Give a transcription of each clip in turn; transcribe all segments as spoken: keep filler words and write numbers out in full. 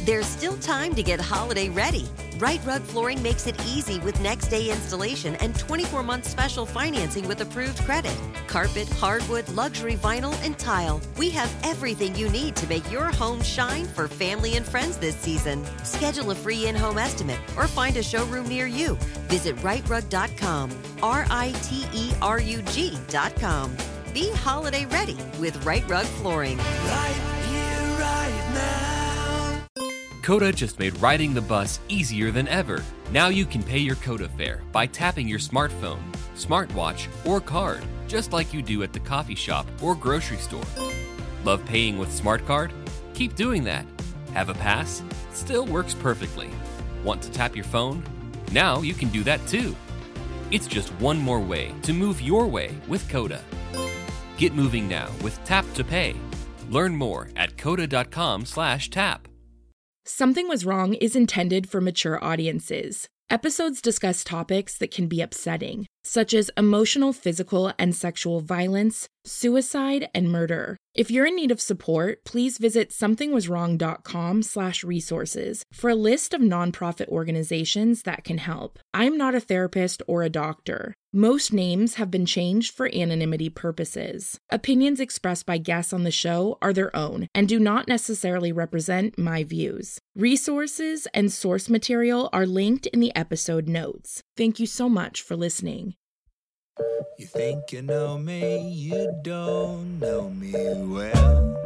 There's still time to get holiday ready. Right Rug Flooring makes it easy with next day installation and twenty-four month special financing with approved credit. Carpet, hardwood, luxury vinyl, and tile. We have everything you need to make your home shine for family and friends this season. Schedule a free in-home estimate or find a showroom near you. Visit right rug dot com. R I T E R U G dot com. Be holiday ready with Right Rug Flooring. Right here, right now. Coda just made riding the bus easier than ever. Now you can pay your Coda fare by tapping your smartphone, smartwatch, or card, just like you do at the coffee shop or grocery store. Love paying with SmartCard? Keep doing that. Have a pass? Still works perfectly. Want to tap your phone? Now you can do that too. It's just one more way to move your way with Coda. Get moving now with Tap to Pay. Learn more at coda dot com slash tap. Something Was Wrong is intended for mature audiences. Episodes discuss topics that can be upsetting, such as emotional, physical, and sexual violence, suicide, and murder. If you're in need of support, please visit something was wrong dot com slash resources for a list of nonprofit organizations that can help. I'm not a therapist or a doctor. Most names have been changed for anonymity purposes. Opinions expressed by guests on the show are their own and do not necessarily represent my views. Resources and source material are linked in the episode notes. Thank you so much for listening. You think you know me, you don't know me well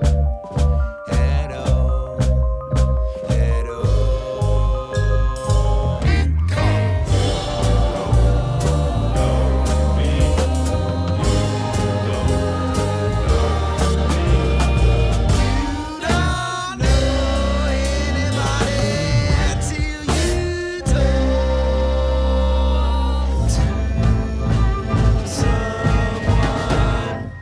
at all, at all. Because you don't know me, you don't know me. You don't know anybody till you talk to someone.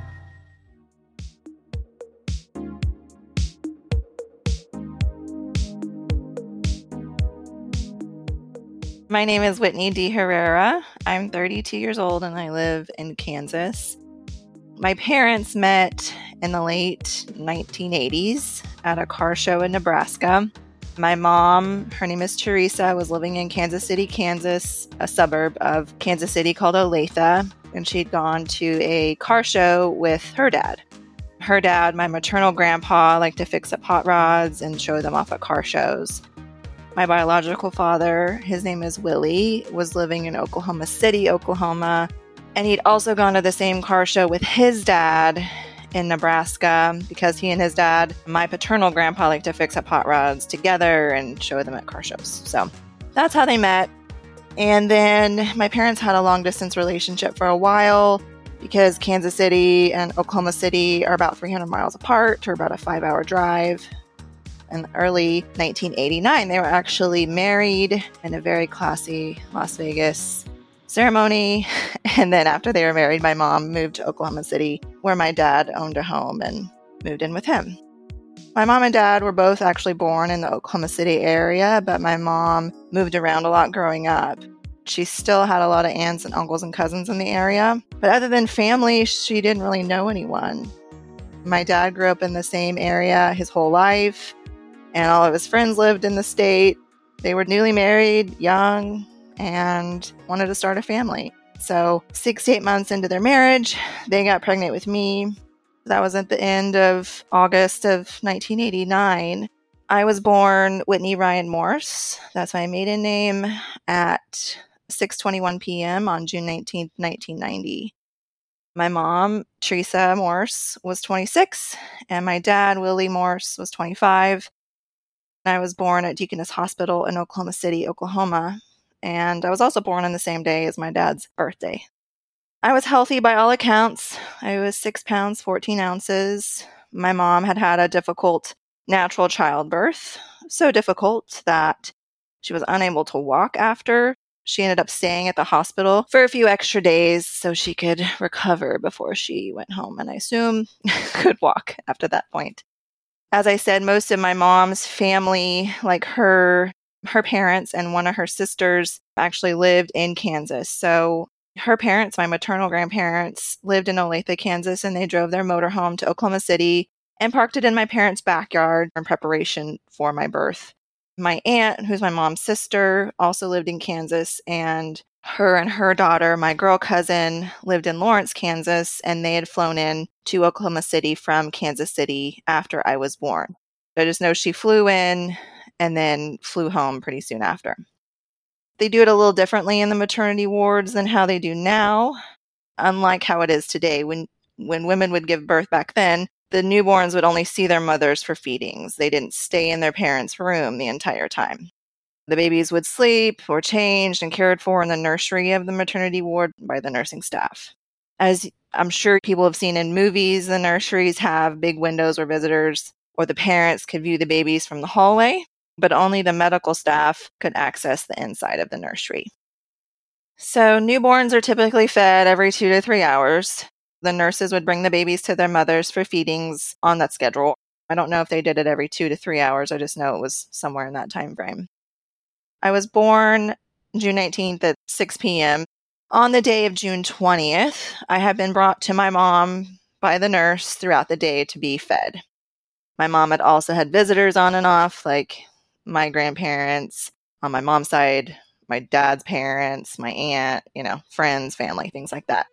My name is Whitney D. Herrera. I'm thirty-two years old and I live in Kansas. My parents met in the late nineteen eighties at a car show in Nebraska. My mom, her name is Teresa, was living in Kansas City, Kansas, a suburb of Kansas City called Olathe, and she'd gone to a car show with her dad. Her dad, my maternal grandpa, liked to fix up hot rods and show them off at car shows. My biological father, his name is Willie, was living in Oklahoma City, Oklahoma, and he'd also gone to the same car show with his dad in Nebraska because he and his dad, my paternal grandpa, liked to fix up hot rods together and show them at car shows. So that's how they met. And then my parents had a long distance relationship for a while because Kansas City and Oklahoma City are about three hundred miles apart, or about a five hour drive. In early nineteen eighty-nine, they were actually married in a very classy Las Vegas ceremony. And then after they were married, my mom moved to Oklahoma City, where my dad owned a home, and moved in with him. My mom and dad were both actually born in the Oklahoma City area, but my mom moved around a lot growing up. She still had a lot of aunts and uncles and cousins in the area, but other than family, she didn't really know anyone. My dad grew up in the same area his whole life, and all of his friends lived in the state. They were newly married, young, and wanted to start a family. So six to eight months into their marriage, they got pregnant with me. That was at the end of August of nineteen eighty-nine. I was born Whitney Ryan Morse. That's my maiden name, at six twenty-one p.m. on June nineteenth, nineteen ninety. My mom, Teresa Morse, was twenty-six, and my dad, Willie Morse, was twenty-five. I was born at Deaconess Hospital in Oklahoma City, Oklahoma, and I was also born on the same day as my dad's birthday. I was healthy by all accounts. I was six pounds, fourteen ounces. My mom had had a difficult natural childbirth, so difficult that she was unable to walk after. She ended up staying at the hospital for a few extra days so she could recover before she went home, and I assume could walk after that point. As I said, most of my mom's family, like her, her parents and one of her sisters, actually lived in Kansas. So her parents, my maternal grandparents, lived in Olathe, Kansas, and they drove their motorhome to Oklahoma City and parked it in my parents' backyard in preparation for my birth. My aunt, who's my mom's sister, also lived in Kansas, and her and her daughter, my girl cousin, lived in Lawrence, Kansas, and they had flown in to Oklahoma City from Kansas City after I was born. I just know she flew in and then flew home pretty soon after. They do it a little differently in the maternity wards than how they do now, unlike how it is today. When when women would give birth back then, the newborns would only see their mothers for feedings. They didn't stay in their parents' room the entire time. The babies would sleep or changed and cared for in the nursery of the maternity ward by the nursing staff. As I'm sure people have seen in movies, the nurseries have big windows where visitors or the parents could view the babies from the hallway, but only the medical staff could access the inside of the nursery. So newborns are typically fed every two to three hours. The nurses would bring the babies to their mothers for feedings on that schedule. I don't know if they did it every two to three hours. I just know it was somewhere in that time frame. I was born June nineteenth at six p.m. On the day of June twentieth, I had been brought to my mom by the nurse throughout the day to be fed. My mom had also had visitors on and off, like my grandparents on my mom's side, my dad's parents, my aunt, you know, friends, family, things like that.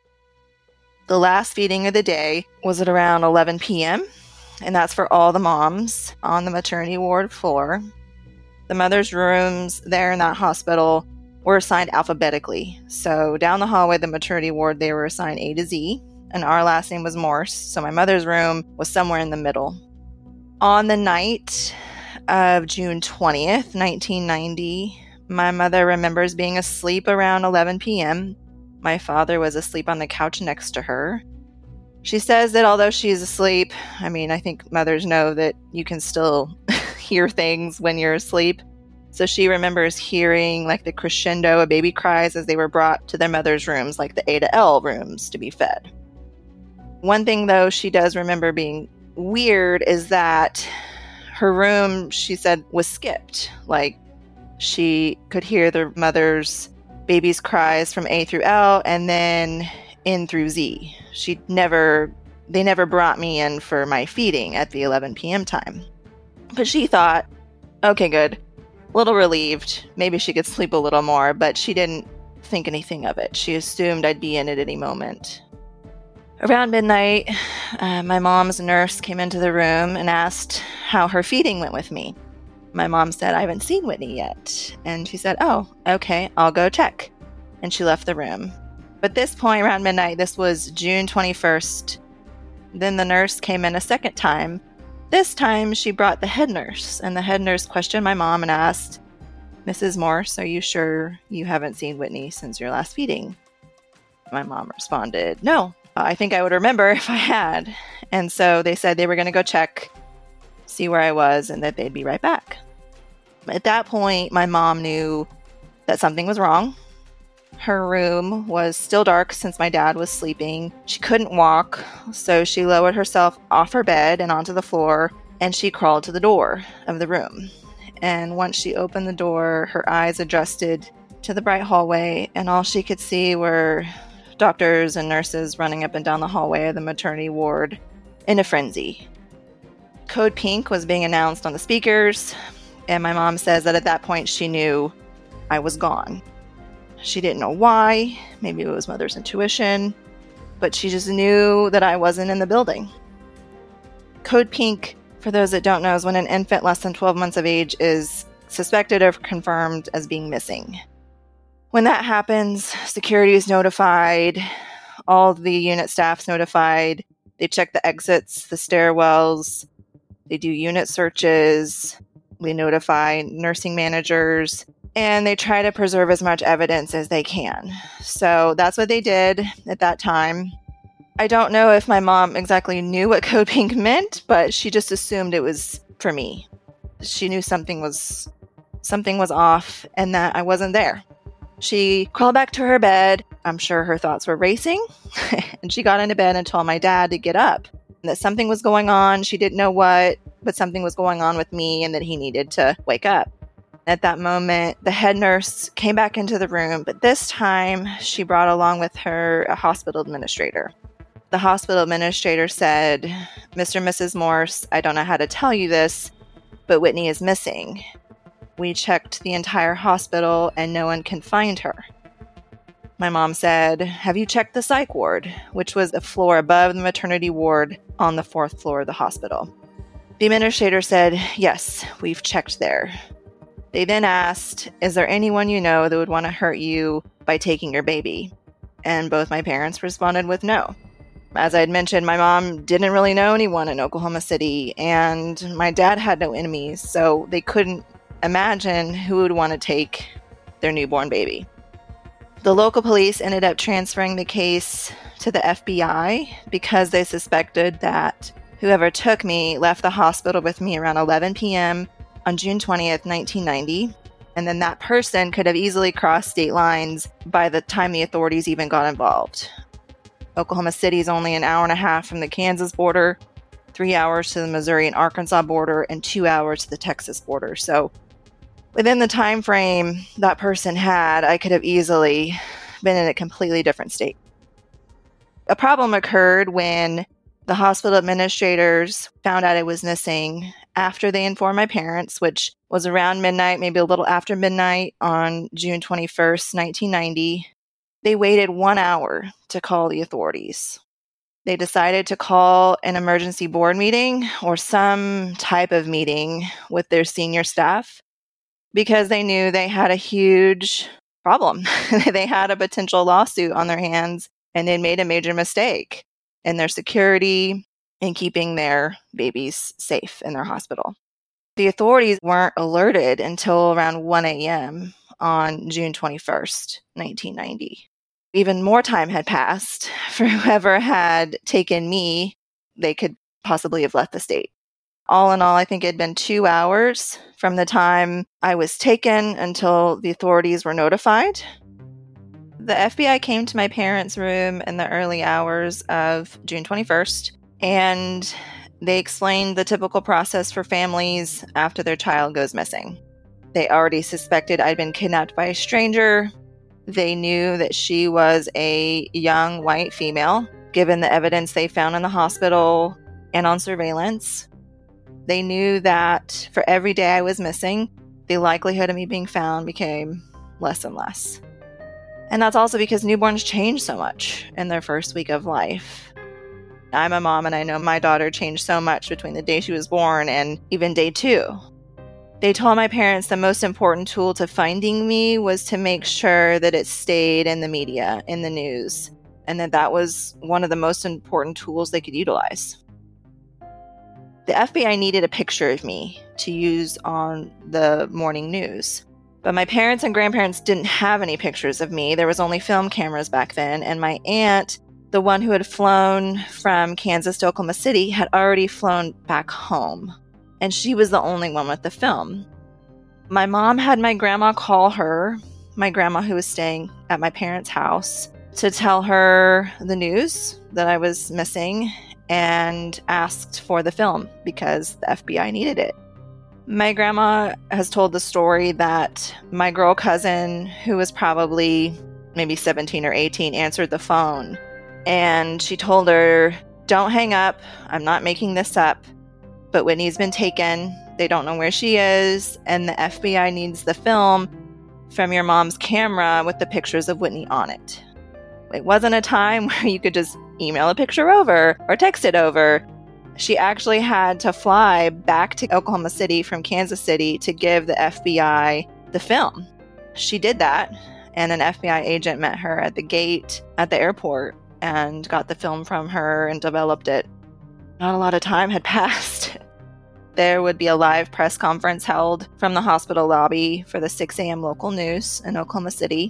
The last feeding of the day was at around eleven p.m., and that's for all the moms on the maternity ward floor. The mother's rooms there in that hospital were assigned alphabetically. So down the hallway, the maternity ward, they were assigned A to Z, and our last name was Morse, so my mother's room was somewhere in the middle. On the night of June twentieth, nineteen ninety, my mother remembers being asleep around eleven p.m. My father was asleep on the couch next to her. She says that although she's asleep, I mean, I think mothers know that you can still hear things when you're asleep. So she remembers hearing like the crescendo of baby cries as they were brought to their mother's rooms, like the A to L rooms to be fed. One thing, though, she does remember being weird is that her room, she said, was skipped. Like she could hear the mother's baby's cries from A through L and then N through Z. She never, they never brought me in for my feeding at the eleven p.m. time. But she thought, okay, good. A little relieved. Maybe she could sleep a little more, but she didn't think anything of it. She assumed I'd be in at any moment. Around midnight, uh, my mom's nurse came into the room and asked how her feeding went with me. My mom said, I haven't seen Whitney yet. And she said, oh, okay, I'll go check. And she left the room. But this point, around midnight, this was June twenty-first. Then the nurse came in a second time. This time, she brought the head nurse. And the head nurse questioned my mom and asked, Missus Morse, are you sure you haven't seen Whitney since your last feeding? My mom responded, no, I think I would remember if I had. And so they said they were going to go check, see where I was, and that they'd be right back. At that point, my mom knew that something was wrong. Her room was still dark since my dad was sleeping. She couldn't walk, so she lowered herself off her bed and onto the floor, and she crawled to the door of the room. And once she opened the door, her eyes adjusted to the bright hallway, and all she could see were doctors and nurses running up and down the hallway of the maternity ward in a frenzy. Code Pink was being announced on the speakers, and my mom says that at that point she knew I was gone. She didn't know why. Maybe it was mother's intuition, but she just knew that I wasn't in the building. Code Pink, for those that don't know, is when an infant less than twelve months of age is suspected or confirmed as being missing. When that happens, security is notified, all the unit staff's notified, they check the exits, the stairwells, they do unit searches, they notify nursing managers, and they try to preserve as much evidence as they can. So that's what they did at that time. I don't know if my mom exactly knew what Code Pink meant, but she just assumed it was for me. She knew something was something was off and that I wasn't there. She crawled back to her bed. I'm sure her thoughts were racing. And she got into bed and told my dad to get up. And that something was going on. She didn't know what, but something was going on with me and that he needed to wake up. At that moment, the head nurse came back into the room, but this time she brought along with her a hospital administrator. The hospital administrator said, Mister and Missus Morse, I don't know how to tell you this, but Whitney is missing. We checked the entire hospital and no one can find her. My mom said, "Have you checked the psych ward?" which was a floor above the maternity ward on the fourth floor of the hospital. The administrator said, "Yes, we've checked there." They then asked, "Is there anyone you know that would want to hurt you by taking your baby?" And both my parents responded with no. As I had mentioned, my mom didn't really know anyone in Oklahoma City, and my dad had no enemies, so they couldn't imagine who would want to take their newborn baby. The local police ended up transferring the case to the F B I because they suspected that whoever took me left the hospital with me around eleven p.m. on June twentieth, nineteen ninety, and then that person could have easily crossed state lines by the time the authorities even got involved. Oklahoma City is only an hour and a half from the Kansas border, three hours to the Missouri and Arkansas border, and two hours to the Texas border. So within the time frame that person had, I could have easily been in a completely different state. A problem occurred when the hospital administrators found out I was missing after they informed my parents, which was around midnight, maybe a little after midnight on June twenty-first, nineteen ninety. They waited one hour to call the authorities. They decided to call an emergency board meeting or some type of meeting with their senior staff because they knew they had a huge problem. They had a potential lawsuit on their hands, and they'd made a major mistake in their security and keeping their babies safe in their hospital. The authorities weren't alerted until around one a.m. on June twenty-first, nineteen ninety. Even more time had passed for whoever had taken me. They could possibly have left the state. All in all, I think it had been two hours from the time I was taken until the authorities were notified. The F B I came to my parents' room in the early hours of June twenty-first, and they explained the typical process for families after their child goes missing. They already suspected I'd been kidnapped by a stranger. They knew that she was a young white female, given the evidence they found in the hospital and on surveillance. They knew that for every day I was missing, the likelihood of me being found became less and less. And that's also because newborns change so much in their first week of life. I'm a mom, and I know my daughter changed so much between the day she was born and even day two. They told my parents the most important tool to finding me was to make sure that it stayed in the media, in the news, and that that was one of the most important tools they could utilize. The F B I needed a picture of me to use on the morning news. But my parents and grandparents didn't have any pictures of me. There was only film cameras back then, and my aunt, the one who had flown from Kansas to Oklahoma City, had already flown back home. And she was the only one with the film. My mom had my grandma call her, my grandma who was staying at my parents' house, to tell her the news that I was missing and asked for the film because the F B I needed it. My grandma has told the story that my girl cousin, who was probably maybe seventeen or eighteen, answered the phone. And she told her, "Don't hang up. I'm not making this up. But Whitney's been taken. They don't know where she is. And the F B I needs the film from your mom's camera with the pictures of Whitney on it." It wasn't a time where you could just email a picture over or text it over. She actually had to fly back to Oklahoma City from Kansas City to give the F B I the film. She did that, and an F B I agent met her at the gate at the airport and got the film from her and developed it. Not a lot of time had passed. There would be a live press conference held from the hospital lobby for the six a.m. local news in Oklahoma City.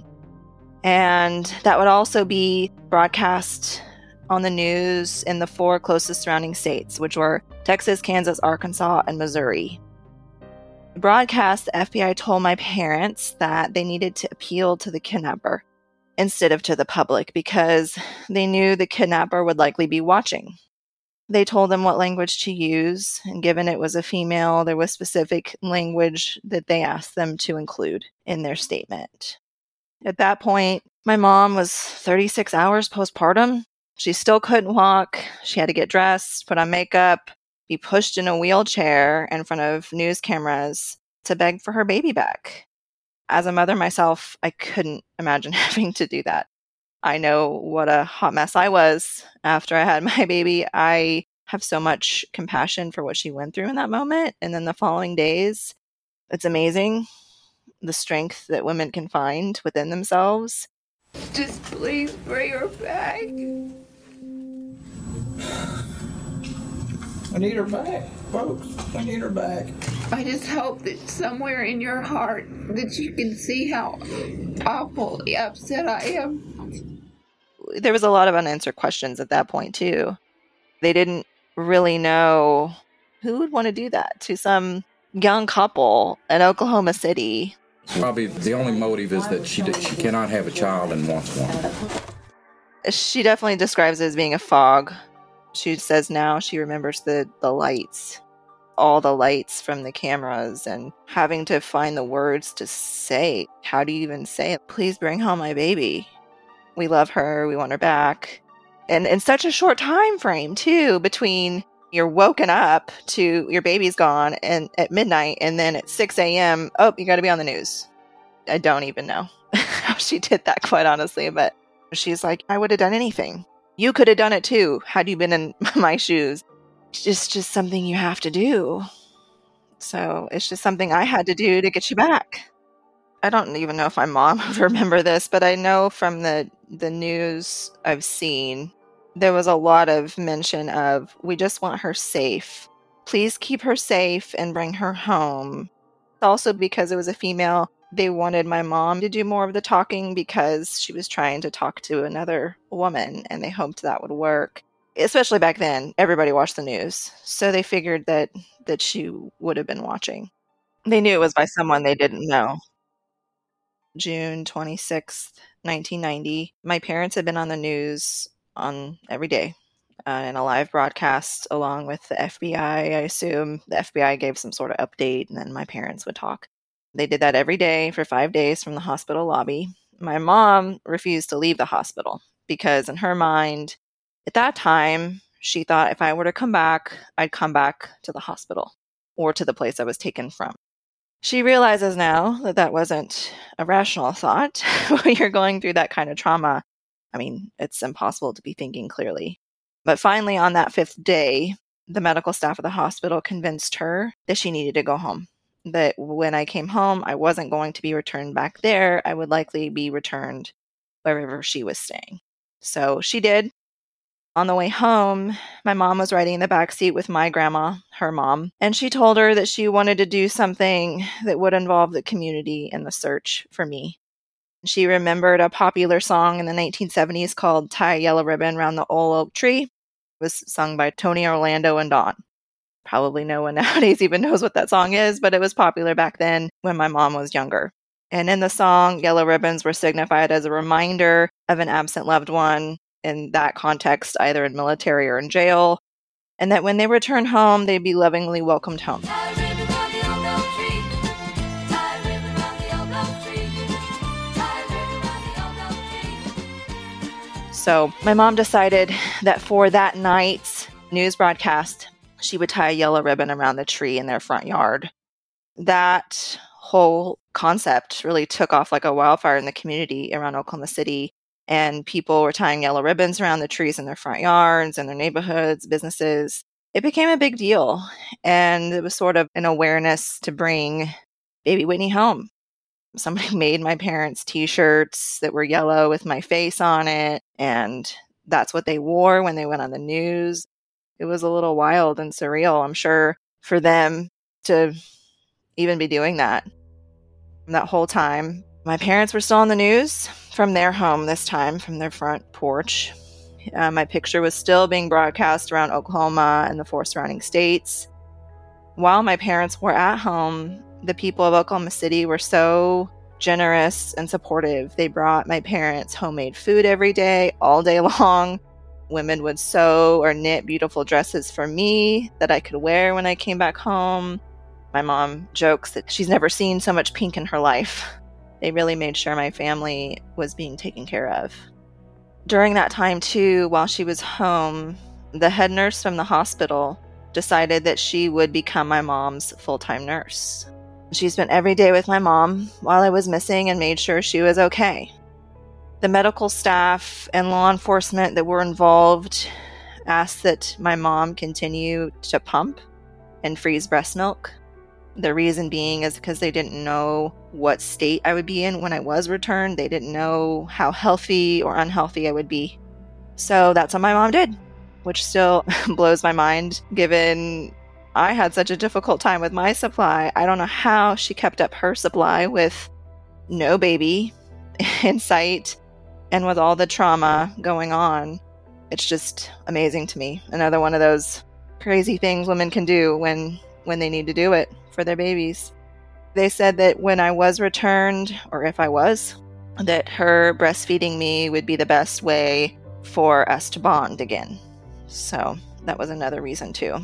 And that would also be broadcast on the news in the four closest surrounding states, which were Texas, Kansas, Arkansas, and Missouri. The broadcast, the F B I told my parents that they needed to appeal to the kidnapper instead of to the public because they knew the kidnapper would likely be watching. They told them what language to use, and given it was a female, there was specific language that they asked them to include in their statement. At that point, my mom was thirty-six hours postpartum. She still couldn't walk. She had to get dressed, put on makeup, be pushed in a wheelchair in front of news cameras to beg for her baby back. As a mother myself, I couldn't imagine having to do that. I know what a hot mess I was after I had my baby. I have so much compassion for what she went through in that moment. And then the following days, it's amazing the strength that women can find within themselves. Just please bring her back. I need her back, folks. I need her back. I just hope that somewhere in your heart that you can see how awfully upset I am. There was a lot of unanswered questions at that point, too. They didn't really know who would want to do that to some young couple in Oklahoma City. Probably the only motive is that she she cannot have a child and wants one. She definitely describes it as being a fog. She says now she remembers the, the lights, all the lights from the cameras, and having to find the words to say. How do you even say it? Please bring home my baby. We love her. We want her back. And in such a short time frame, too, between you're woken up to your baby's gone and at midnight, and then at six a.m., oh, you got to be on the news. I don't even know how she did that, quite honestly, but she's like, I would have done anything. You could have done it too, had you been in my shoes. It's just, just something you have to do. So it's just something I had to do to get you back. I don't even know if my mom would remember this, but I know from the, the news I've seen, there was a lot of mention of, we just want her safe. Please keep her safe and bring her home. Also, because it was a female, they wanted my mom to do more of the talking because she was trying to talk to another woman, and they hoped that would work. Especially back then, everybody watched the news. So they figured that, that she would have been watching. They knew it was by someone they didn't know. June twenty-sixth, nineteen ninety. My parents had been on the news on every day uh, in a live broadcast along with the F B I. I assume the F B I gave some sort of update, and then my parents would talk. They did that every day for five days from the hospital lobby. My mom refused to leave the hospital because in her mind, at that time, she thought if I were to come back, I'd come back to the hospital or to the place I was taken from. She realizes now that that wasn't a rational thought. When you're going through that kind of trauma, I mean, it's impossible to be thinking clearly. But finally, on that fifth day, the medical staff of the hospital convinced her that she needed to go home. That when I came home, I wasn't going to be returned back there. I would likely be returned wherever she was staying. So she did. On the way home, my mom was riding in the backseat with my grandma, her mom, and she told her that she wanted to do something that would involve the community in the search for me. She remembered a popular song in the nineteen seventies called Tie a Yellow Ribbon Around the Old Oak Tree. It was sung by Tony Orlando and Dawn. Probably no one nowadays even knows what that song is, but it was popular back then when my mom was younger. And in the song, yellow ribbons were signified as a reminder of an absent loved one, in that context, either in military or in jail, and that when they return home, they'd be lovingly welcomed home. So my mom decided that for that night's news broadcast, she would tie a yellow ribbon around the tree in their front yard. That whole concept really took off like a wildfire in the community around Oklahoma City. And people were tying yellow ribbons around the trees in their front yards and their neighborhoods, businesses. It became a big deal. And it was sort of an awareness to bring baby Whitney home. Somebody made my parents t-shirts that were yellow with my face on it. And that's what they wore when they went on the news. It was a little wild and surreal, I'm sure, for them to even be doing that. And that whole time, my parents were still on the news from their home this time, from their front porch. Uh, my picture was still being broadcast around Oklahoma and the four surrounding states. While my parents were at home, the people of Oklahoma City were so generous and supportive. They brought my parents homemade food every day, all day long. Women would sew or knit beautiful dresses for me that I could wear when I came back home. My mom jokes that she's never seen so much pink in her life. They really made sure my family was being taken care of. During that time, too, while she was home, the head nurse from the hospital decided that she would become my mom's full-time nurse. She spent every day with my mom while I was missing and made sure she was okay. The medical staff and law enforcement that were involved asked that my mom continue to pump and freeze breast milk. The reason being is because they didn't know what state I would be in when I was returned. They didn't know how healthy or unhealthy I would be. So that's what my mom did, which still blows my mind given I had such a difficult time with my supply. I don't know how she kept up her supply with no baby in sight and with all the trauma going on. It's just amazing to me. Another one of those crazy things women can do when, when they need to do it for their babies. They said that when I was returned, or if I was, that her breastfeeding me would be the best way for us to bond again. So that was another reason too.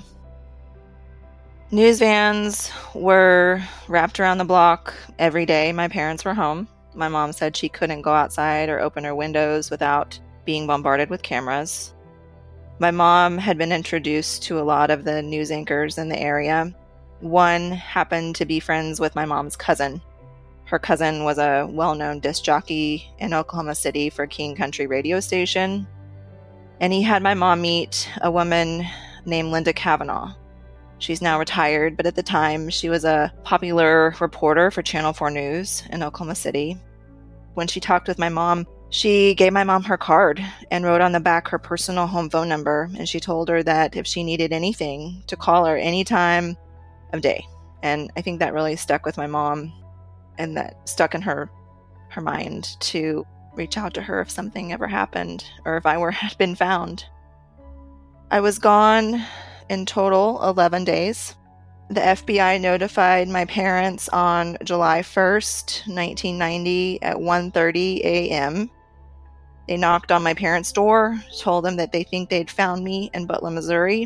News vans were wrapped around the block every day my parents were home. My mom said she couldn't go outside or open her windows without being bombarded with cameras. My mom had been introduced to a lot of the news anchors in the area. One happened to be friends with my mom's cousin. Her cousin was a well-known disc jockey in Oklahoma City for King Country radio station. And he had my mom meet a woman named Linda Kavanaugh. She's now retired, but at the time she was a popular reporter for Channel four News in Oklahoma City. When she talked with my mom, she gave my mom her card and wrote on the back her personal home phone number, and she told her that if she needed anything, to call her any time of day. And I think that really stuck with my mom, and that stuck in her her mind to reach out to her if something ever happened or if I were had been found. I was gone in total eleven days. The F B I notified my parents on July first, nineteen ninety at one thirty a.m. They knocked on my parents' door, told them that they think they'd found me in Butler, Missouri.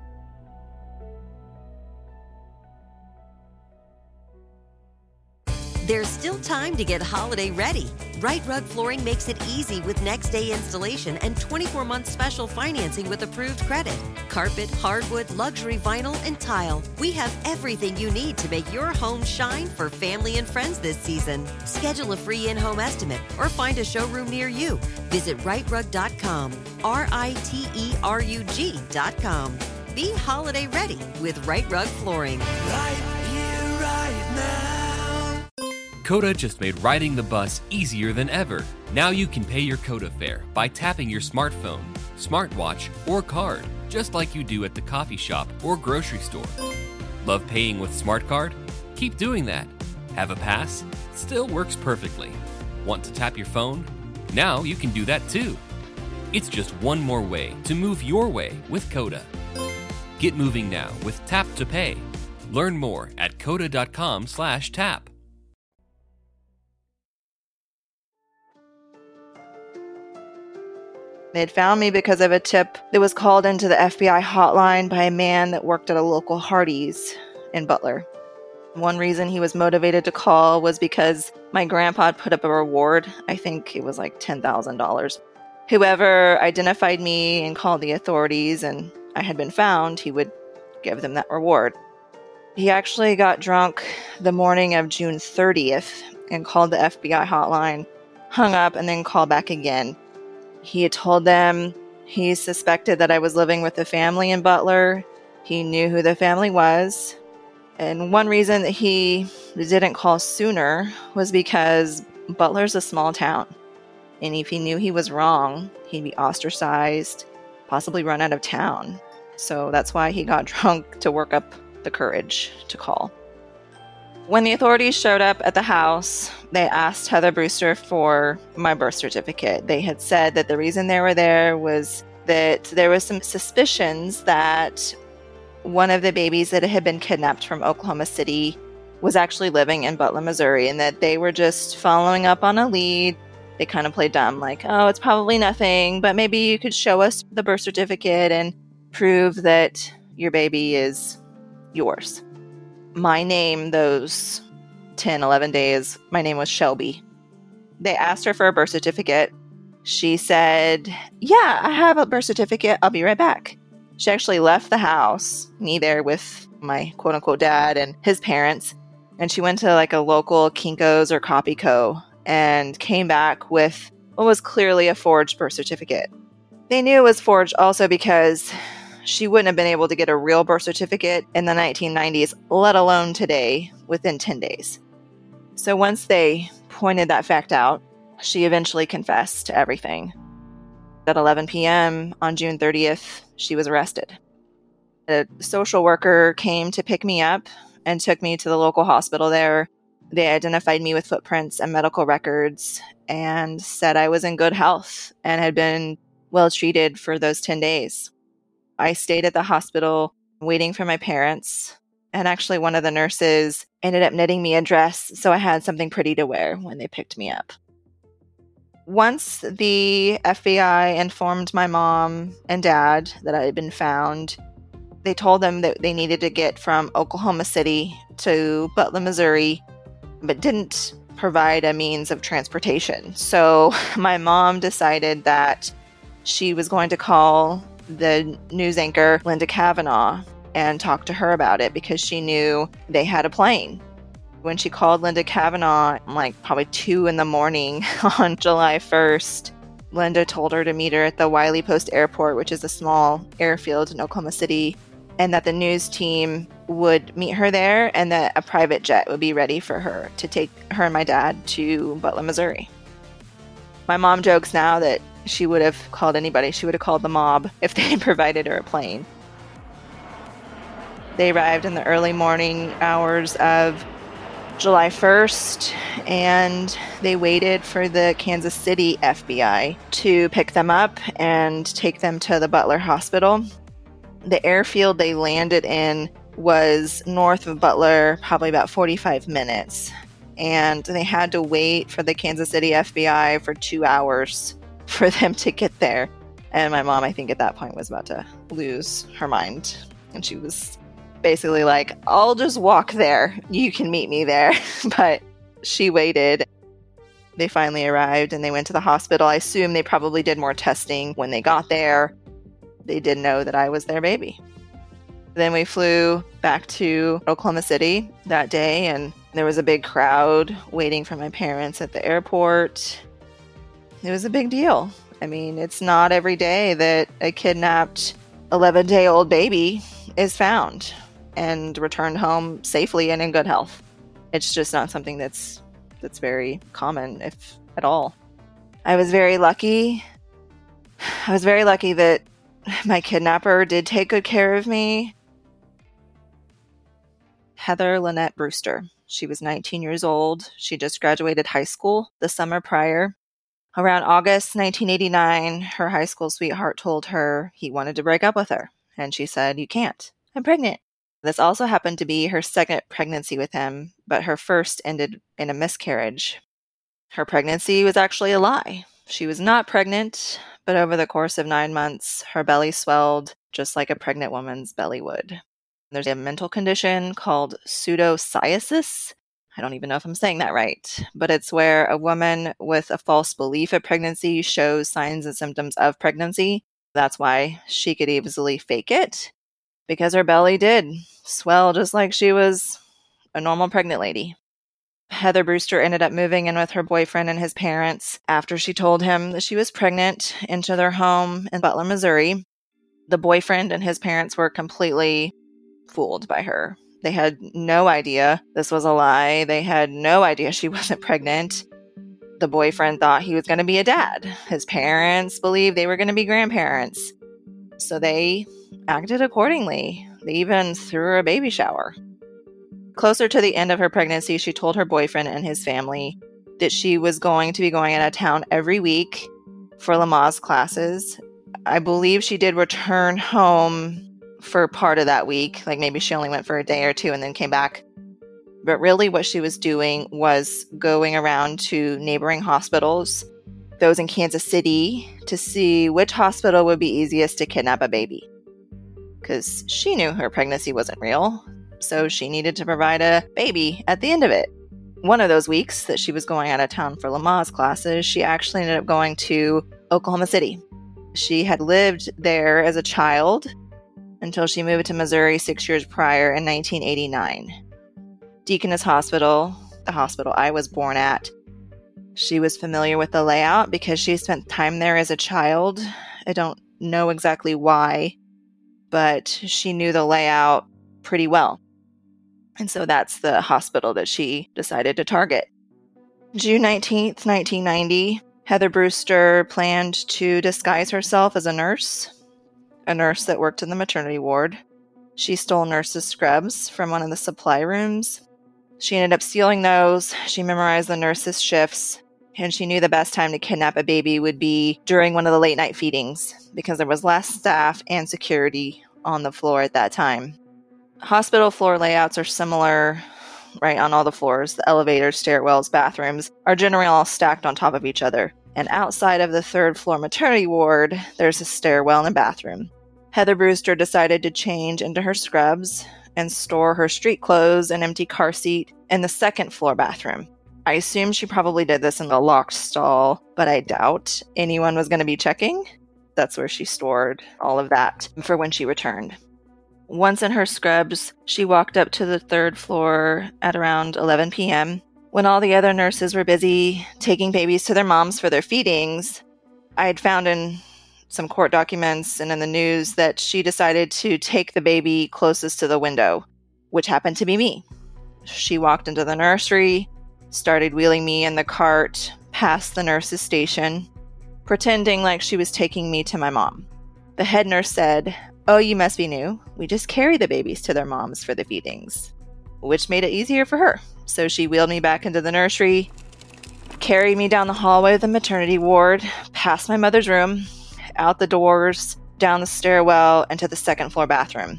There's still time to get holiday ready. Right Rug Flooring makes it easy with next day installation and twenty-four month special financing with approved credit. Carpet, hardwood, luxury vinyl, and tile. We have everything you need to make your home shine for family and friends this season. Schedule a free in-home estimate or find a showroom near you. Visit right rug dot com, R I T E R U G dot com. Be holiday ready with Right Rug Flooring. Right here, right now. Coda just made riding the bus easier than ever. Now you can pay your Coda fare by tapping your smartphone, smartwatch, or card, just like you do at the coffee shop or grocery store. Love paying with SmartCard? Keep doing that. Have a pass? Still works perfectly. Want to tap your phone? Now you can do that too. It's just one more way to move your way with Coda. Get moving now with Tap to Pay. Learn more at coda dot com slash tap. They had found me because of a tip that was called into the F B I hotline by a man that worked at a local Hardee's in Butler. One reason he was motivated to call was because my grandpa had put up a reward. I think it was like ten thousand dollars. Whoever identified me and called the authorities and I had been found, he would give them that reward. He actually got drunk the morning of June thirtieth and called the F B I hotline, hung up, and then called back again. He had told them he suspected that I was living with a family in Butler. He knew who the family was. And one reason that he didn't call sooner was because Butler's a small town. And if he knew he was wrong, he'd be ostracized, possibly run out of town. So that's why he got drunk to work up the courage to call. When the authorities showed up at the house, they asked Heather Brewster for my birth certificate. They had said that the reason they were there was that there was some suspicions that one of the babies that had been kidnapped from Oklahoma City was actually living in Butler, Missouri, and that they were just following up on a lead. They kind of played dumb, like, oh, it's probably nothing, but maybe you could show us the birth certificate and prove that your baby is yours. My name, those ten, eleven days, my name was Shelby. They asked her for a birth certificate. She said, yeah, I have a birth certificate. I'll be right back. She actually left the house, me there with my quote-unquote dad and his parents. And she went to like a local Kinko's or Copyco and came back with what was clearly a forged birth certificate. They knew it was forged also because she wouldn't have been able to get a real birth certificate in the nineteen nineties, let alone today, within ten days. So once they pointed that fact out, she eventually confessed to everything. At eleven p.m. on June thirtieth, she was arrested. A social worker came to pick me up and took me to the local hospital there. They identified me with footprints and medical records and said I was in good health and had been well treated for those ten days. I stayed at the hospital waiting for my parents, and actually one of the nurses ended up knitting me a dress so I had something pretty to wear when they picked me up. Once the F B I informed my mom and dad that I had been found, they told them that they needed to get from Oklahoma City to Butler, Missouri, but didn't provide a means of transportation. So my mom decided that she was going to call the news anchor, Linda Kavanaugh, and talk to her about it because she knew they had a plane. When she called Linda Kavanaugh, like probably two in the morning on July first, Linda told her to meet her at the Wiley Post Airport, which is a small airfield in Oklahoma City, and that the news team would meet her there and that a private jet would be ready for her to take her and my dad to Butler, Missouri. My mom jokes now that she would have called anybody. She would have called the mob if they provided her a plane. They arrived in the early morning hours of July first, and they waited for the Kansas City F B I to pick them up and take them to the Butler Hospital. The airfield they landed in was north of Butler, probably about forty-five minutes. And they had to wait for the Kansas City F B I for two hours for them to get there. And my mom, I think at that point, was about to lose her mind. And she was basically like, I'll just walk there. You can meet me there. But she waited. They finally arrived and they went to the hospital. I assume they probably did more testing when they got there. They didn't know that I was their baby. Then we flew back to Oklahoma City that day, and there was a big crowd waiting for my parents at the airport. It was a big deal. I mean, it's not every day that a kidnapped eleven-day-old baby is found and returned home safely and in good health. It's just not something that's that's very common, if at all. I was very lucky. I was very lucky that my kidnapper did take good care of me. Heather Lynette Brewster. She was nineteen years old. She just graduated high school the summer prior. Around August nineteen eighty-nine, her high school sweetheart told her he wanted to break up with her. And she said, "You can't. I'm pregnant." This also happened to be her second pregnancy with him, but her first ended in a miscarriage. Her pregnancy was actually a lie. She was not pregnant, but over the course of nine months, her belly swelled just like a pregnant woman's belly would. There's a mental condition called pseudopsoriasis. I don't even know if I'm saying that right, but it's where a woman with a false belief of pregnancy shows signs and symptoms of pregnancy. That's why she could easily fake it, because her belly did swell just like she was a normal pregnant lady. Heather Brewster ended up moving in with her boyfriend and his parents after she told him that she was pregnant into their home in Butler, Missouri. The boyfriend and his parents were completely fooled by her. They had no idea this was a lie. They had no idea she wasn't pregnant. The boyfriend thought he was going to be a dad. His parents believed they were going to be grandparents. So they acted accordingly. They even threw her a baby shower. Closer to the end of her pregnancy, she told her boyfriend and his family that she was going to be going out of town every week for Lamaze classes. I believe she did return home for part of that week. Like maybe she only went for a day or two and then came back. But really what she was doing was going around to neighboring hospitals, those in Kansas City, to see which hospital would be easiest to kidnap a baby. Because she knew her pregnancy wasn't real. So she needed to provide a baby at the end of it. One of those weeks that she was going out of town for Lamaze classes, she actually ended up going to Oklahoma City. She had lived there as a child until she moved to Missouri six years prior in nineteen eighty-nine. Deaconess Hospital, the hospital I was born at. She was familiar with the layout because she spent time there as a child. I don't know exactly why, but she knew the layout pretty well. And so that's the hospital that she decided to target. June nineteenth, nineteen ninety, Heather Brewster planned to disguise herself as a nurse, a nurse that worked in the maternity ward. She stole nurses' scrubs from one of the supply rooms. She ended up stealing those. She memorized the nurses' shifts, and she knew the best time to kidnap a baby would be during one of the late night feedings because there was less staff and security on the floor at that time. Hospital floor layouts are similar, right, on all the floors. The elevators, stairwells, bathrooms are generally all stacked on top of each other. And outside of the third floor maternity ward, there's a stairwell and a bathroom. Heather Brewster decided to change into her scrubs and store her street clothes and empty car seat in the second floor bathroom. I assume she probably did this in the locked stall, but I doubt anyone was going to be checking. That's where she stored all of that for when she returned. Once in her scrubs, she walked up to the third floor at around eleven p.m. When all the other nurses were busy taking babies to their moms for their feedings, I had found in some court documents and in the news that she decided to take the baby closest to the window, which happened to be me. She walked into the nursery, started wheeling me in the cart past the nurse's station, pretending like she was taking me to my mom. The head nurse said, "Oh, you must be new. We just carry the babies to their moms for the feedings," which made it easier for her. So she wheeled me back into the nursery, carried me down the hallway of the maternity ward, past my mother's room, out the doors, down the stairwell, into the second floor bathroom.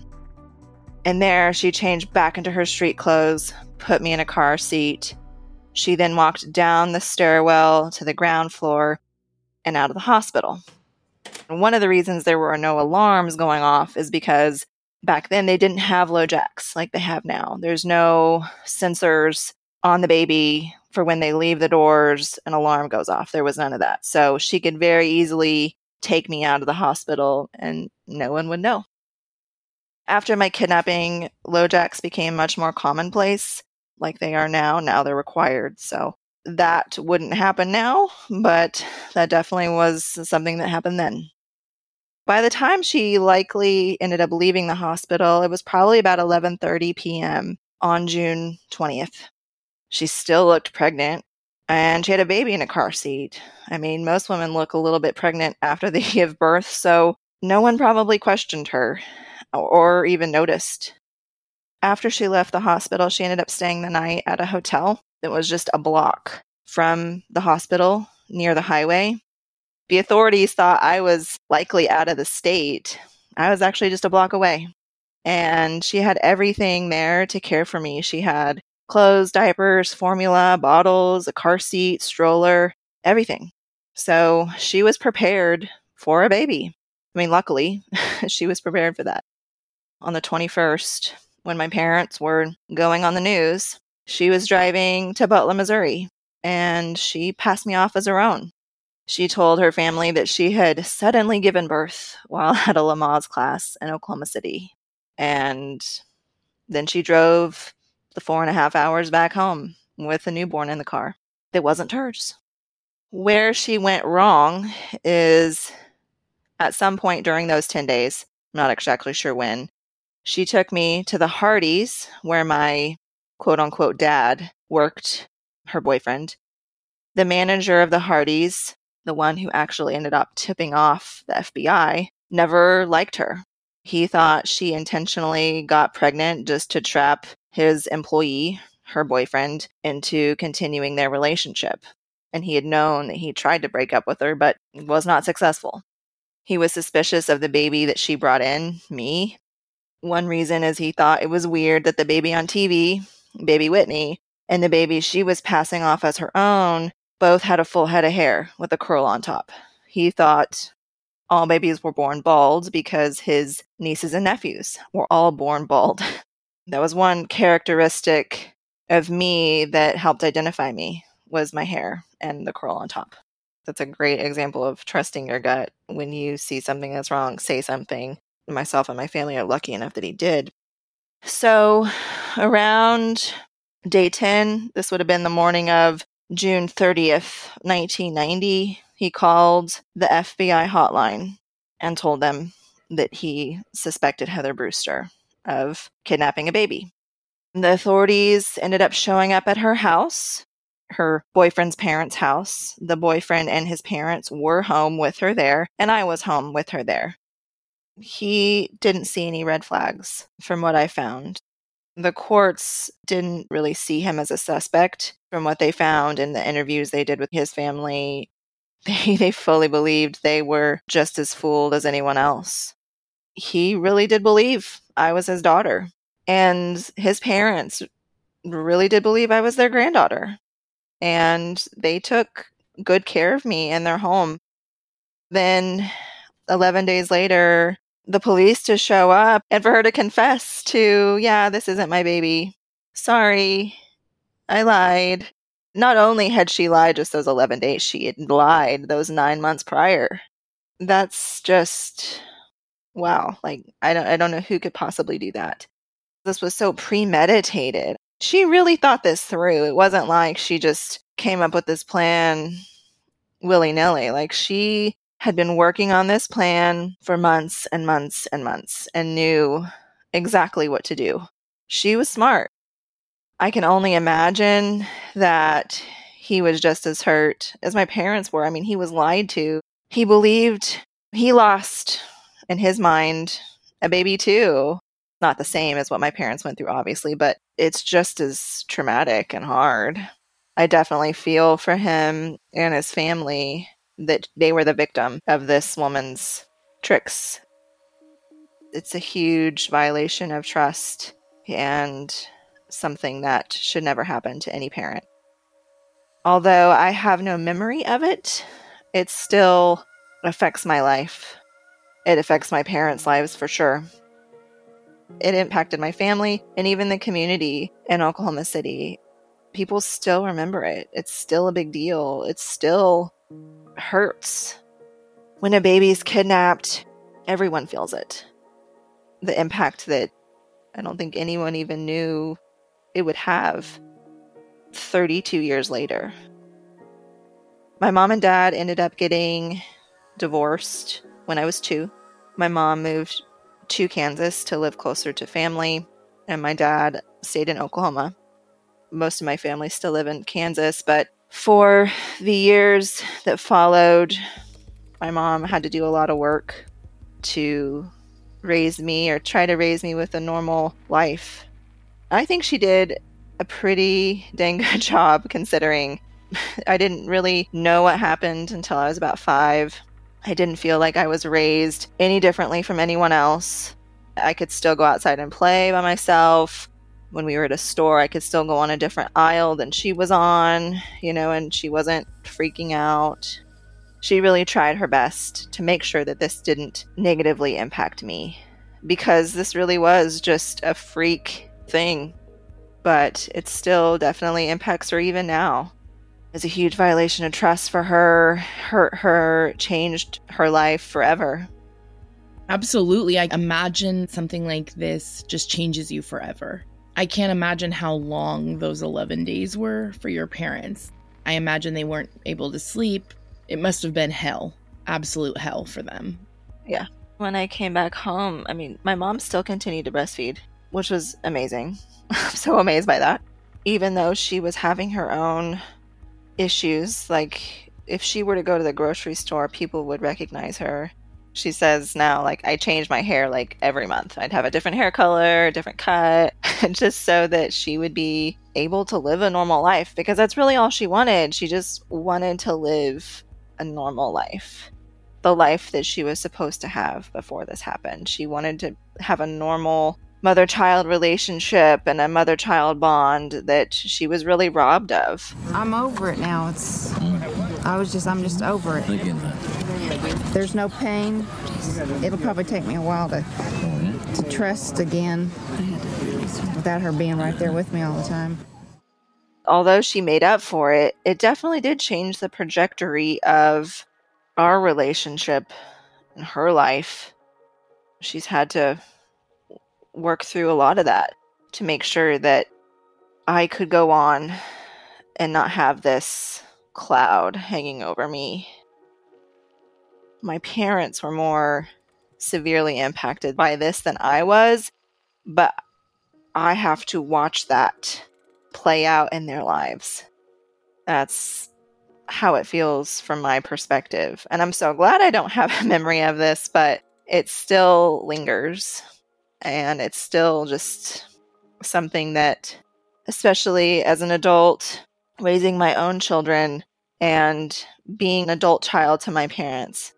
And there, she changed back into her street clothes, put me in a car seat. She then walked down the stairwell to the ground floor and out of the hospital. And one of the reasons there were no alarms going off is because back then they didn't have LoJacks like they have now. There's no sensors on the baby for when they leave the doors, an alarm goes off. There was none of that. So she could very easily take me out of the hospital and no one would know. After my kidnapping, LoJacks became much more commonplace like they are now. Now they're required. So that wouldn't happen now, but that definitely was something that happened then. By the time she likely ended up leaving the hospital, it was probably about eleven thirty p.m. on June twentieth. She still looked pregnant, and she had a baby in a car seat. I mean, most women look a little bit pregnant after they give birth, so no one probably questioned her or even noticed. After she left the hospital, she ended up staying the night at a hotel that was just a block from the hospital near the highway. The authorities thought I was likely out of the state. I was actually just a block away. And she had everything there to care for me. She had clothes, diapers, formula, bottles, a car seat, stroller, everything. So she was prepared for a baby. I mean, luckily, she was prepared for that. On the twenty-first, when my parents were going on the news, she was driving to Butler, Missouri, and she passed me off as her own. She told her family that she had suddenly given birth while at a Lamaze class in Oklahoma City. And then she drove the four and a half hours back home with a newborn in the car that wasn't hers. Where she went wrong is at some point during those ten days, I'm not exactly sure when, she took me to the Hardys, where my quote-unquote dad worked, her boyfriend. The manager of the Hardys, the one who actually ended up tipping off the F B I, never liked her. He thought she intentionally got pregnant just to trap his employee, her boyfriend, into continuing their relationship. And he had known that he tried to break up with her, but was not successful. He was suspicious of the baby that she brought in, me. One reason is he thought it was weird that the baby on T V, baby Whitney, and the baby she was passing off as her own both had a full head of hair with a curl on top. He thought all babies were born bald because his nieces and nephews were all born bald. That was one characteristic of me that helped identify me, was my hair and the curl on top. That's a great example of trusting your gut. When you see something that's wrong, say something. Myself and my family are lucky enough that he did. So around Day ten, this would have been the morning of June thirtieth, nineteen ninety, he called the F B I hotline and told them that he suspected Heather Brewster of kidnapping a baby. The authorities ended up showing up at her house, her boyfriend's parents' house. The boyfriend and his parents were home with her there, and I was home with her there. He didn't see any red flags from what I found. The courts didn't really see him as a suspect from what they found in the interviews they did with his family. They, they fully believed they were just as fooled as anyone else. He really did believe I was his daughter. And his parents really did believe I was their granddaughter. And they took good care of me in their home. Then, eleven days later, the police to show up and for her to confess to, yeah, this isn't my baby. Sorry, I lied. Not only had she lied just those eleven days, she had lied those nine months prior. That's just, wow. Like, I don't, I don't know who could possibly do that. This was so premeditated. She really thought this through. It wasn't like she just came up with this plan willy-nilly. Like, she had been working on this plan for months and months and months and knew exactly what to do. She was smart. I can only imagine that he was just as hurt as my parents were. I mean, he was lied to. He believed he lost, in his mind, a baby too. Not the same as what my parents went through, obviously, but it's just as traumatic and hard. I definitely feel for him and his family that they were the victim of this woman's tricks. It's a huge violation of trust and something that should never happen to any parent. Although I have no memory of it, it still affects my life. It affects my parents' lives for sure. It impacted my family and even the community in Oklahoma City. People still remember it. It's still a big deal. It still hurts. When a baby's kidnapped, everyone feels it. The impact that I don't think anyone even knew it would have thirty-two years later. My mom and dad ended up getting divorced when I was two. My mom moved to Kansas to live closer to family, and my dad stayed in Oklahoma. Most of my family still live in Kansas, but for the years that followed, my mom had to do a lot of work to raise me or try to raise me with a normal life. I think she did a pretty dang good job considering I didn't really know what happened until I was about five. I didn't feel like I was raised any differently from anyone else. I could still go outside and play by myself. When we were at a store, I could still go on a different aisle than she was on, you know, and she wasn't freaking out. She really tried her best to make sure that this didn't negatively impact me, because this really was just a freak thing. But it still definitely impacts her even now. It's a huge violation of trust for her, hurt her, changed her life forever. Absolutely. I imagine something like this just changes you forever. I can't imagine how long those eleven days were for your parents. I imagine they weren't able to sleep. It must have been hell, absolute hell for them. Yeah. When I came back home, I mean, my mom still continued to breastfeed, which was amazing. I'm so amazed by that. Even though she was having her own issues, like if she were to go to the grocery store, people would recognize her. She says now, like, I change my hair like every month. I'd have a different hair color, a different cut, just so that she would be able to live a normal life, because that's really all she wanted. She just wanted to live a normal life, the life that she was supposed to have before this happened. She wanted to have a normal mother-child relationship and a mother-child bond that she was really robbed of. I'm over it now. It's, I was just, I'm just over it. There's no pain. It'll probably take me a while to, to trust again without her being right there with me all the time. Although she made up for it, it definitely did change the trajectory of our relationship and her life. She's had to work through a lot of that to make sure that I could go on and not have this cloud hanging over me. My parents were more severely impacted by this than I was, but I have to watch that play out in their lives. That's how it feels from my perspective. And I'm so glad I don't have a memory of this, but it still lingers. And it's still just something that, especially as an adult, raising my own children and being an adult child to my parents,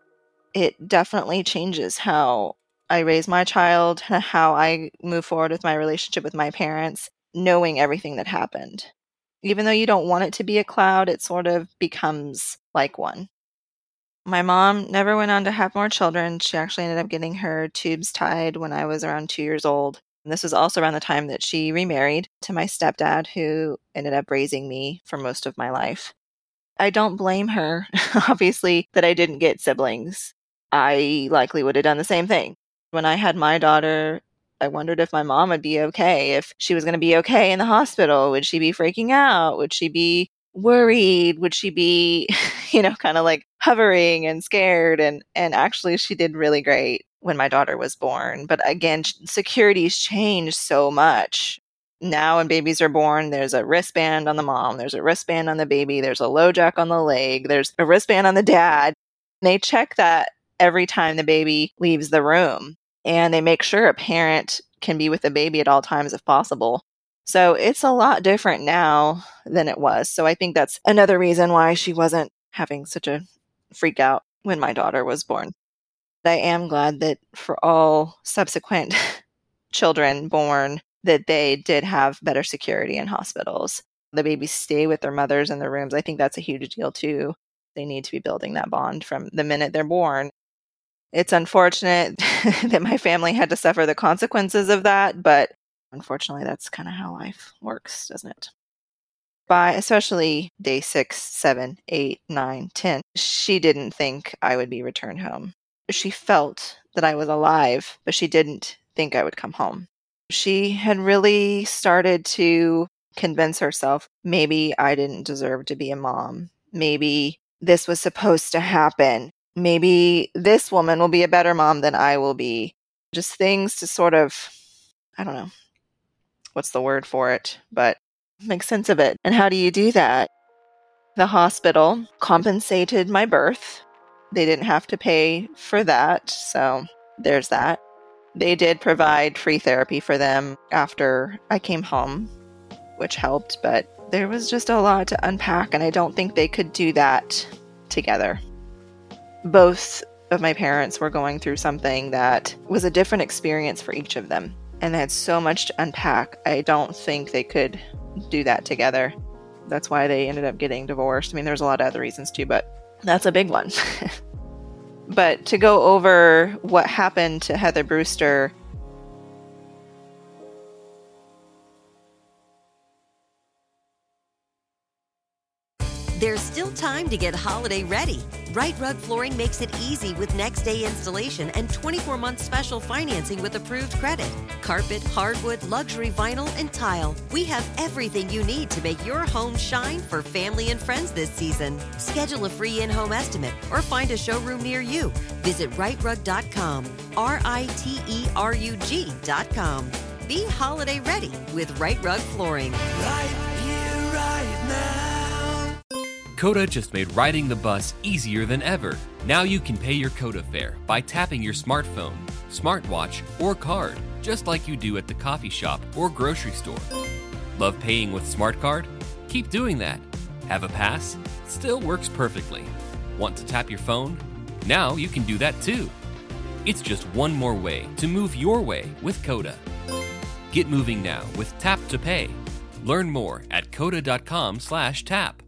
it definitely changes how I raise my child, how I move forward with my relationship with my parents, knowing everything that happened. Even though you don't want it to be a cloud, it sort of becomes like one. My mom never went on to have more children. She actually ended up getting her tubes tied when I was around two years old. And this was also around the time that she remarried to my stepdad, who ended up raising me for most of my life. I don't blame her, obviously, that I didn't get siblings. I likely would have done the same thing. When I had my daughter, I wondered if my mom would be okay, if she was going to be okay in the hospital. Would she be freaking out? Would she be worried? Would she be, you know, kind of like hovering and scared? And, and actually, she did really great when my daughter was born. But again, security's changed so much. Now when babies are born, there's a wristband on the mom, there's a wristband on the baby, there's a LoJack on the leg, there's a wristband on the dad. They check that every time the baby leaves the room. And they make sure a parent can be with the baby at all times if possible. So it's a lot different now than it was. So I think that's another reason why she wasn't having such a freak out when my daughter was born. I am glad that for all subsequent children born, that they did have better security in hospitals. The babies stay with their mothers in their rooms. I think that's a huge deal too. They need to be building that bond from the minute they're born. It's unfortunate that my family had to suffer the consequences of that, but unfortunately, that's kind of how life works, doesn't it? By especially day six, seven, eight, nine, ten, she didn't think I would be returned home. She felt that I was alive, but she didn't think I would come home. She had really started to convince herself maybe I didn't deserve to be a mom. Maybe this was supposed to happen. Maybe this woman will be a better mom than I will be. Just things to sort of, I don't know, what's the word for it, but make sense of it. And how do you do that? The hospital compensated my birth. They didn't have to pay for that, so there's that. They did provide free therapy for them after I came home, which helped, but there was just a lot to unpack, and I don't think they could do that together. Both of my parents were going through something that was a different experience for each of them, and they had so much to unpack. I don't think they could do that together. That's why they ended up getting divorced. I mean, there's a lot of other reasons too, but that's a big one. But to go over what happened to Heather Brewster, there's still time to get holiday ready. Right Rug Flooring makes it easy with next day installation and twenty-four month special financing with approved credit. Carpet, hardwood, luxury vinyl, and tile. We have everything you need to make your home shine for family and friends this season. Schedule a free in-home estimate or find a showroom near you. Visit right rug dot com, R I T E R U G dot com. Be holiday ready with Right Rug Flooring. Right here, right now. Coda just made riding the bus easier than ever. Now you can pay your Coda fare by tapping your smartphone, smartwatch, or card, just like you do at the coffee shop or grocery store. Love paying with SmartCard? Keep doing that. Have a pass? Still works perfectly. Want to tap your phone? Now you can do that too. It's just one more way to move your way with Coda. Get moving now with Tap to Pay. Learn more at coda dot com slash tap.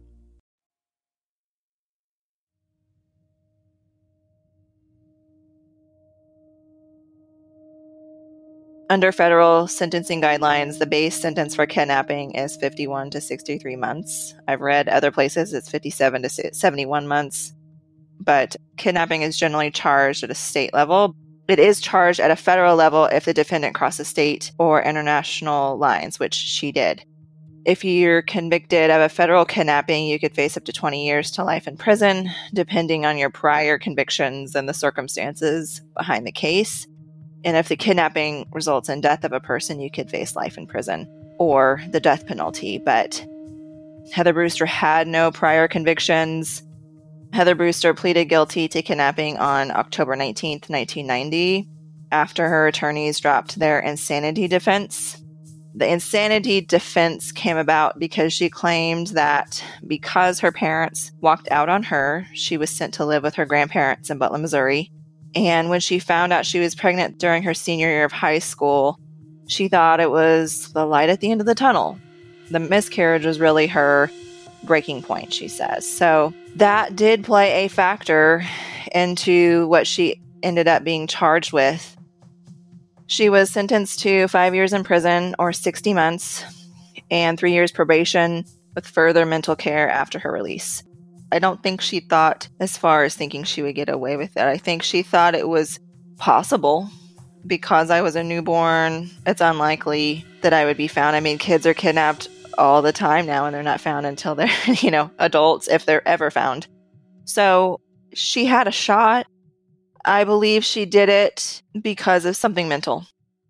under federal sentencing guidelines, the base sentence for kidnapping is fifty-one to sixty-three months. I've read other places it's fifty-seven to seventy-one months, but kidnapping is generally charged at a state level. It is charged at a federal level if the defendant crosses state or international lines, which she did. If you're convicted of a federal kidnapping, you could face up to twenty years to life in prison, depending on your prior convictions and the circumstances behind the case. And if the kidnapping results in death of a person, you could face life in prison or the death penalty. But Heather Brewster had no prior convictions. Heather Brewster pleaded guilty to kidnapping on October nineteenth, nineteen ninety, after her attorneys dropped their insanity defense. The insanity defense came about because she claimed that because her parents walked out on her, she was sent to live with her grandparents in Butler, Missouri. And when she found out she was pregnant during her senior year of high school, she thought it was the light at the end of the tunnel. The miscarriage was really her breaking point, she says. So that did play a factor into what she ended up being charged with. She was sentenced to five years in prison or sixty months and three years probation with further mental care after her release. I don't think she thought as far as thinking she would get away with it. I think she thought it was possible because I was a newborn. It's unlikely that I would be found. I mean, kids are kidnapped all the time now and they're not found until they're, you know, adults, if they're ever found. So she had a shot. I believe she did it because of something mental.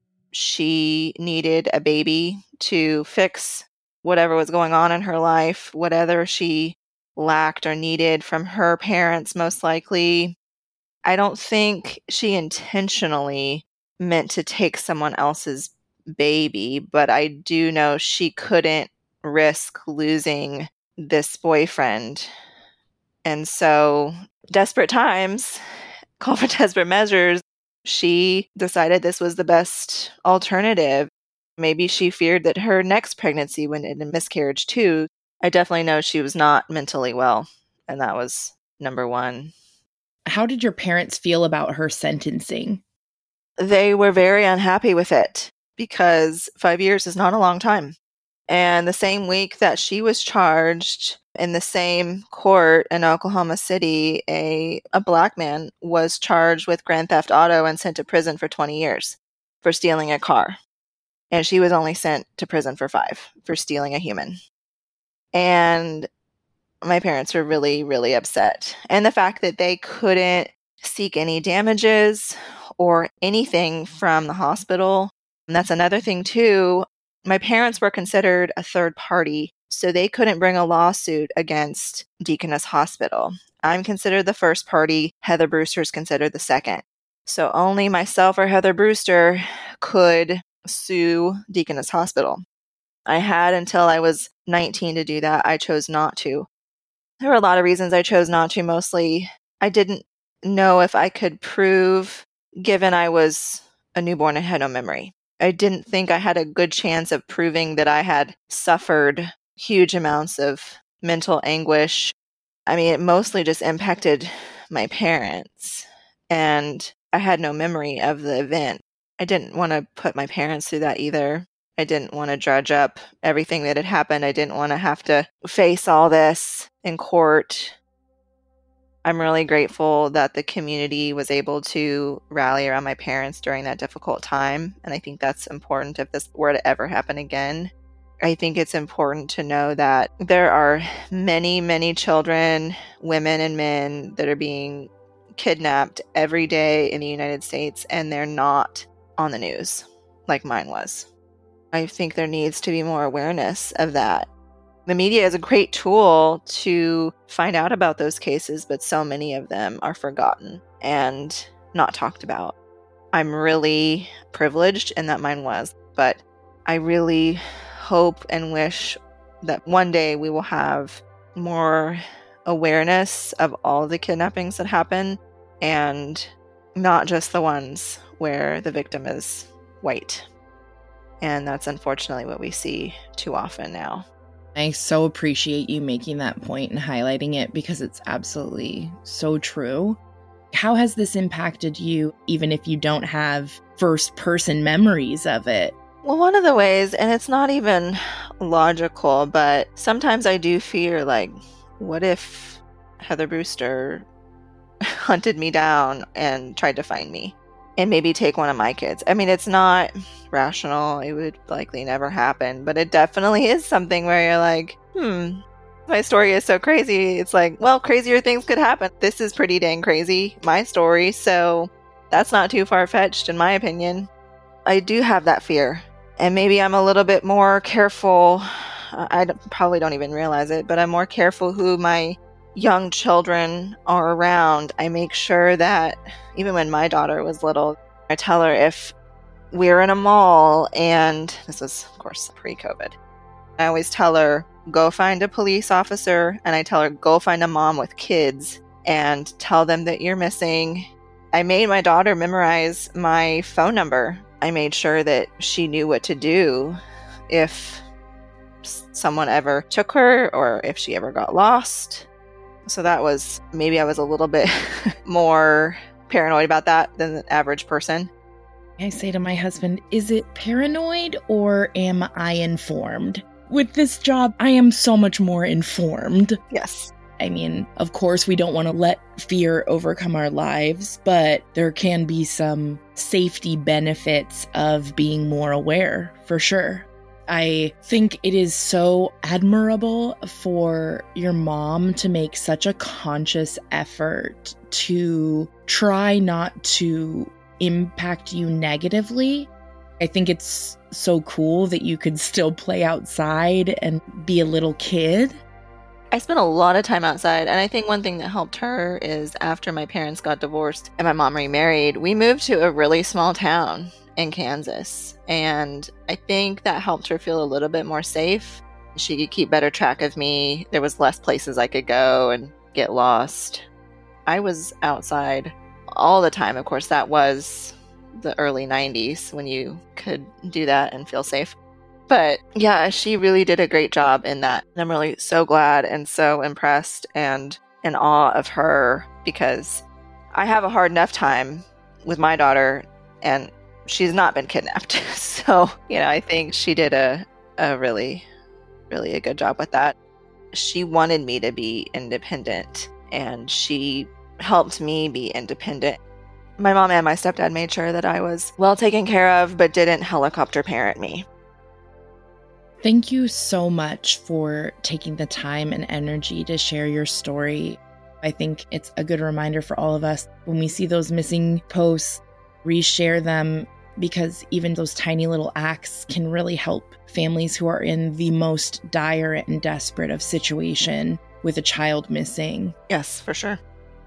She needed a baby to fix whatever was going on in her life, whatever she lacked or needed from her parents, most likely. I don't think she intentionally meant to take someone else's baby, but I do know she couldn't risk losing this boyfriend. And so, desperate times call for desperate measures. She decided this was the best alternative. Maybe she feared that her next pregnancy would end in miscarriage too. I definitely know she was not mentally well, and that was number one. How did your parents feel about her sentencing? They were very unhappy with it because five years is not a long time. And the same week that she was charged, in the same court in Oklahoma City, a, a black man was charged with grand theft auto and sent to prison for twenty years for stealing a car. And she was only sent to prison for five for stealing a human. And my parents were really, really upset. And the fact that they couldn't seek any damages or anything from the hospital. And that's another thing too. My parents were considered a third party, so they couldn't bring a lawsuit against Deaconess Hospital. I'm considered the first party. Heather Brewster is considered the second. So only myself or Heather Brewster could sue Deaconess Hospital. I had until I was nineteen to do that. I chose not to. There were a lot of reasons I chose not to. Mostly, I didn't know if I could prove, given I was a newborn and had no memory. I didn't think I had a good chance of proving that I had suffered huge amounts of mental anguish. I mean, it mostly just impacted my parents, and I had no memory of the event. I didn't want to put my parents through that either. I didn't want to dredge up everything that had happened. I didn't want to have to face all this in court. I'm really grateful that the community was able to rally around my parents during that difficult time. And I think that's important if this were to ever happen again. I think it's important to know that there are many, many children, women and men that are being kidnapped every day in the United States, and they're not on the news like mine was. I think there needs to be more awareness of that. The media is a great tool to find out about those cases, but so many of them are forgotten and not talked about. I'm really privileged, and that mine was, but I really hope and wish that one day we will have more awareness of all the kidnappings that happen, and not just the ones where the victim is white. And that's unfortunately what we see too often now. I so appreciate you making that point and highlighting it, because it's absolutely so true. How has this impacted you, even if you don't have first-person memories of it? Well, one of the ways, and it's not even logical, but sometimes I do fear, like, what if Heather Brewster hunted me down and tried to find me? and maybe take one of my kids. I mean, it's not rational. It would likely never happen, but it definitely is something where you're like, hmm, my story is so crazy. It's like, well, crazier things could happen. This is pretty dang crazy, my story. So that's not too far-fetched in my opinion. I do have that fear. And maybe I'm a little bit more careful. I probably don't even realize it, but I'm more careful who my young children are around. I make sure that even when my daughter was little, I tell her if we're in a mall, and this was, of course, pre-COVID, I always tell her, go find a police officer, and I tell her, go find a mom with kids and tell them that you're missing. I made my daughter memorize my phone number. I made sure that she knew what to do if someone ever took her or if she ever got lost. So that was, maybe I was a little bit more paranoid about that than the average person. I say to my husband, is it paranoid or am I informed? With this job, I am so much more informed. Yes. I mean, of course, we don't want to let fear overcome our lives, but there can be some safety benefits of being more aware, for sure. I think it is so admirable for your mom to make such a conscious effort to try not to impact you negatively. I think it's so cool that you could still play outside and be a little kid. I spent a lot of time outside, and I think one thing that helped her is after my parents got divorced and my mom remarried, we moved to a really small town in Kansas, and I think that helped her feel a little bit more safe. She could keep better track of me. There was less places I could go and get lost. I was outside all the time. Of course, that was the early nineties when you could do that and feel safe. But yeah, she really did a great job in that. I'm really so glad and so impressed and in awe of her, because I have a hard enough time with my daughter and she's not been kidnapped. So, you know, I think she did a, a really, really a good job with that. She wanted me to be independent and she helped me be independent. My mom and my stepdad made sure that I was well taken care of, but didn't helicopter parent me. Thank you so much for taking the time and energy to share your story. I think it's a good reminder for all of us when we see those missing posts, reshare them, because even those tiny little acts can really help families who are in the most dire and desperate of situation with a child missing. Yes, for sure.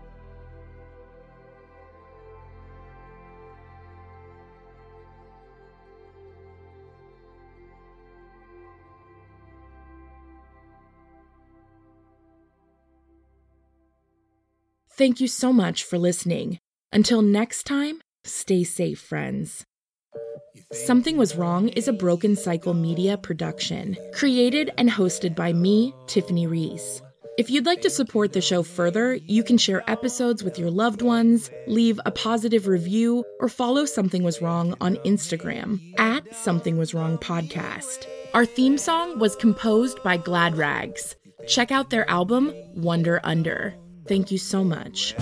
Thank you so much for listening. Until next time, stay safe, friends. Something Was Wrong is a Broken Cycle Media production, created and hosted by me, Tiffany Reese. If you'd like to support the show further, you can share episodes with your loved ones, leave a positive review, or follow Something Was Wrong on Instagram, at Something Was Wrong Podcast. Our theme song was composed by Glad Rags. Check out their album, Wonder Under. Thank you so much.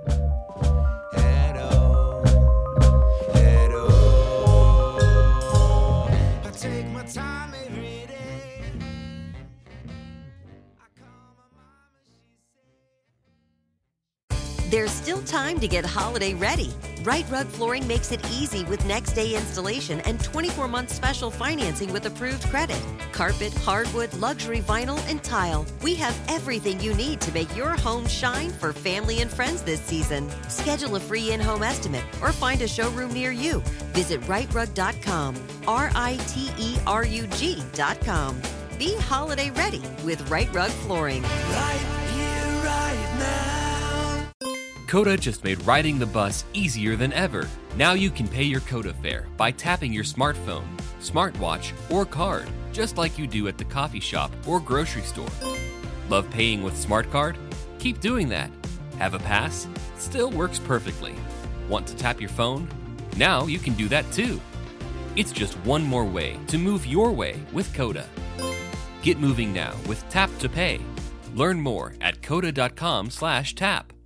There's still time to get holiday ready. Right Rug Flooring makes it easy with next day installation and twenty-four month special financing with approved credit. Carpet, hardwood, luxury vinyl, and tile. We have everything you need to make your home shine for family and friends this season. Schedule a free in-home estimate or find a showroom near you. Visit right rug dot com, R I T E R U G dot com. Be holiday ready with Right Rug Flooring. Right here, right now. Coda just made riding the bus easier than ever. Now you can pay your Coda fare by tapping your smartphone, smartwatch, or card, just like you do at the coffee shop or grocery store. Love paying with SmartCard? Keep doing that. Have a pass? Still works perfectly. Want to tap your phone? Now you can do that too. It's just one more way to move your way with Coda. Get moving now with Tap to Pay. Learn more at coda dot com slash tap.